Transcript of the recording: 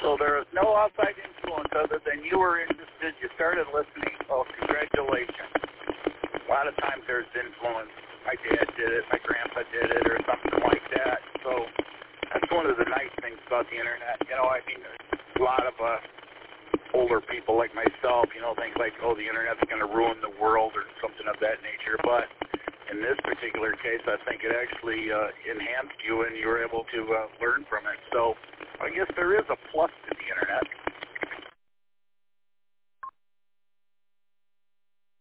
So there is no outside influence other than you were interested, you started listening, oh, congratulations. A lot of times there's influence. My dad did it, my grandpa did it, or something like that. So that's one of the nice things about the Internet. You know, I mean, a lot of older people like myself, you know, think like, oh, the Internet's going to ruin the world or something of that nature. But in this particular case, I think it actually enhanced you and you were able to learn from it. So I guess there is a plus to the Internet.